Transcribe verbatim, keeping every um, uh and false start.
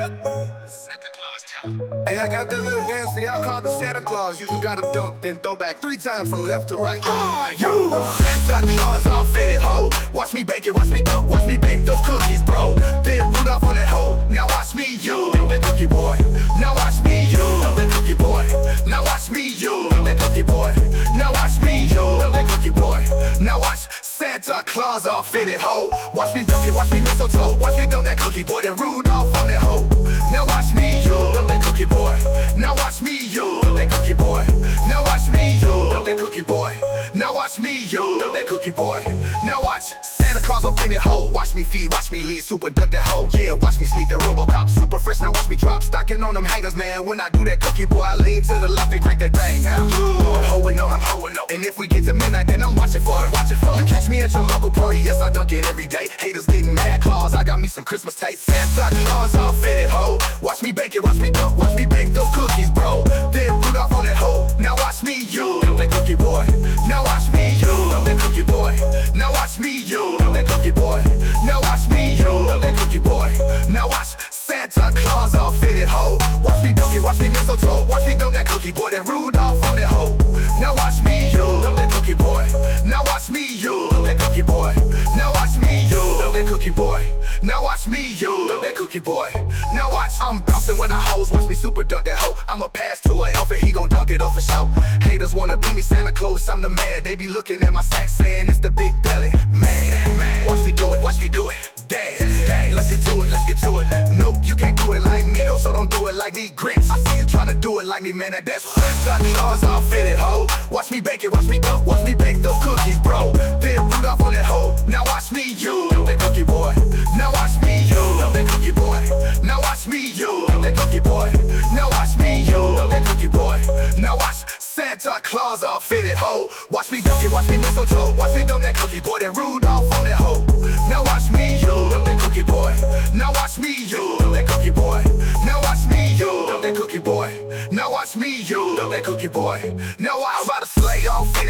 Hey, I got this little dance, y'all call the Santa Claus. You gotta dump, then throw back three times from left to right. Ah, you! Santa Claus all fitted hoe. Watch me bake it, watch me dump, watch me bake those cookies, bro. Then Rudolph on that hoe. Now watch me, you, that cookie boy. Now watch me, you, that cookie boy. Now watch me, you, that cookie boy. Now watch me, you, that cookie boy. Now watch Santa Claus all fitted hoe. Watch me dunk it, watch me mistletoe. Watch me dump that cookie boy, then Rudolph on that hoe. Now watch me, you, that cookie boy. Now watch me, you, that cookie boy. Now watch me, you, that cookie boy. Now watch me, you, that cookie boy. Now watch Santa Claus up in it hoe. Watch me feed, watch me lead, super duck that hoe. Yeah, watch me sneak the RoboCop, super fresh. Now watch me drop, stocking on them hangers, man. When I do that cookie boy, I lean to the left and crank that bang out. I'm hoeing up, I'm hoeing up. And if we get to midnight, then I'm watching for it, watching for it. Catch me at your local party, yes, I dunk it every day. Haters getting mad, Claus, I got me some Christmas taste. Santa Claus all fitted hoe. Watch me bake it, watch me dump, watch me bake those cookies, bro. Then Rudolph on that hoe. Now watch me, you, that cookie boy. Now watch me, you, that cookie boy. Now watch me, you, that cookie boy. Now watch me, you, that cookie boy. Now watch Santa Claus all fitted hoe. Watch me dunk it, watch me mistletoe. Watch me dump that cookie boy, then Rudolph on that hoe. Now watch me, you, that cookie boy. Now watch me, you, that cookie boy. Now watch me, you, that cookie boy. Now watch me, you, that cookie boy. Now watch, I'm bouncing with the hoes. Watch me super dunk that hoe. I'ma pass to an elf and he gon' dunk it off for show. Haters wanna be me Santa Claus, I'm the man. They be looking at my sack saying it's the big belly. Man, man, watch me do it, watch me do it. Dance, dance, let's get to it, let's get to it. Nope, you can't do it like me, though, so don't do it like me, Grinch. I see you tryna do it like me, man, and that's Santa Claus all fitted hoe. Watch me bake it, watch me dump, watch me bake those cookies, bro. Then Rudolph on that hoe. Now watch me, you, that cookie boy. Now watch me, you, that cookie boy. Now watch me, you, that cookie boy. Now watch me, you, that cookie boy. Now watch Santa Claus all fitted hoe. Watch me dunk it, watch me mistletoe. Watch me dump that cookie boy, then Rudolph on that hoe. Now watch me, you, that cookie boy. Now watch me, you, that cookie boy. Now watch me, you, that cookie boy. Now watch me, you, that cookie boy. Now I ride a sleigh all fitted.